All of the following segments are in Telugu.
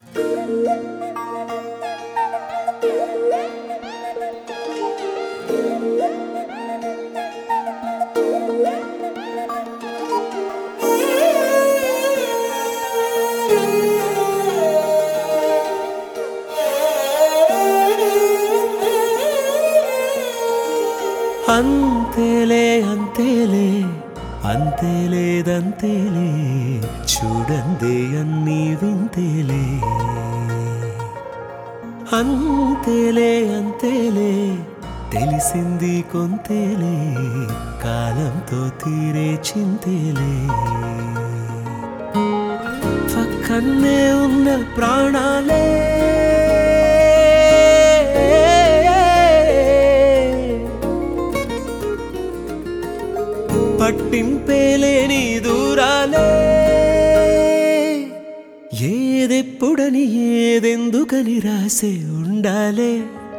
అంతేలే అంతేలే అంతేలేదంతేలే చూడందే అన్నీ వింతేలే అంతేలే అంతేలే తెలిసింది కొంతేలే కాలంతో తీరే చింతేలే పక్కనే ఉన్న ప్రాణాలే పట్టింపేలేని దూరాలే ఏదెప్పుడని ఏదెందుకని రాసే ఉండాలే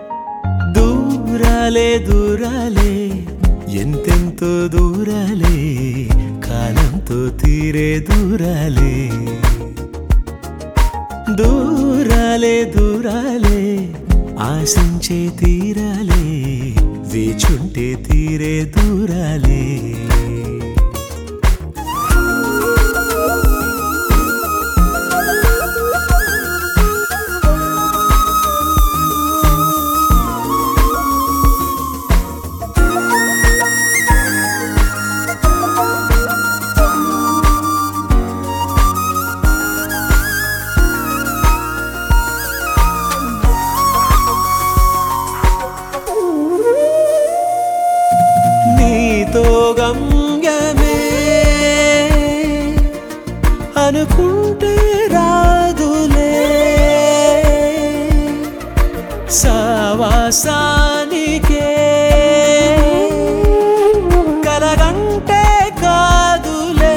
దూరాలే దూరాలే ఎంతెంతో దూరాలే కాలంతో తీరే దూరాలే దూరాలే దూరాలే ఆశించే తీరాలే వేచుంటే తీరే దూరాలే గమ్యమే అనుకుంటే రాదులే సావాసానికే కలగంటే కాదులే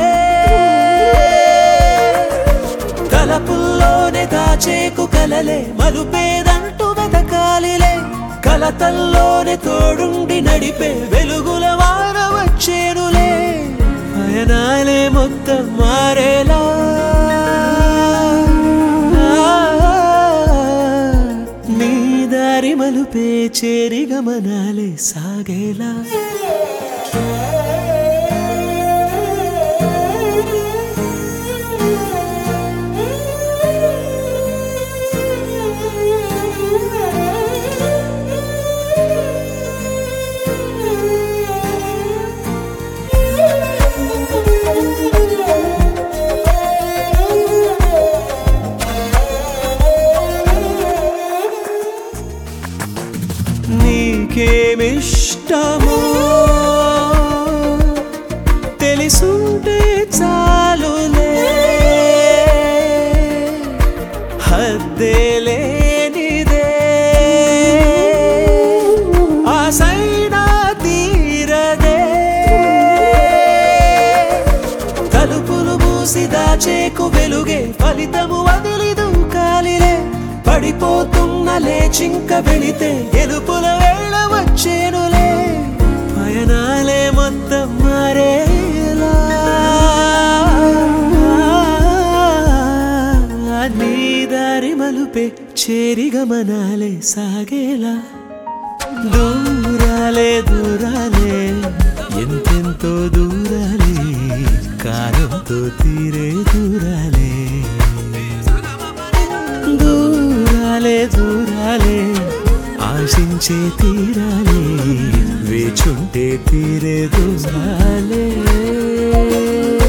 తలపుల్లోనే దాచేకు కలలే మలుపేదంటూ వెతకాలిలే కలతల్లోనే తోడుండి నడిపే వెలుగుల వాన వచ్చేనులే పయనాలే మొత్తం మారేలా నీ దారి మలుపే చేరి గమనాలే సాగేలా నీకేమిష్టమో తెలుసుంటే చాలులే హద్దేలేనిదే ఆసైనా తీరదే తలుపులు మూసి దాచేకు వెలుగే ఫలితము వదిలి దూకాలిలే పడిపోతున్న లేచింక వెళితే గెలుపుల వేళ వచ్చేనులే పయనాలే మొత్తం మారేలా నీ దారి మలుపే చేరి గమనాలే సాగేలా దూరాలే దూరాలే ఎంతెంతో దూరాలే కాలంతో తీరే దూరాలే దూరాలే దూరాలే ఆశించే తీరాలే వేచుంటే తీరే దూరాలే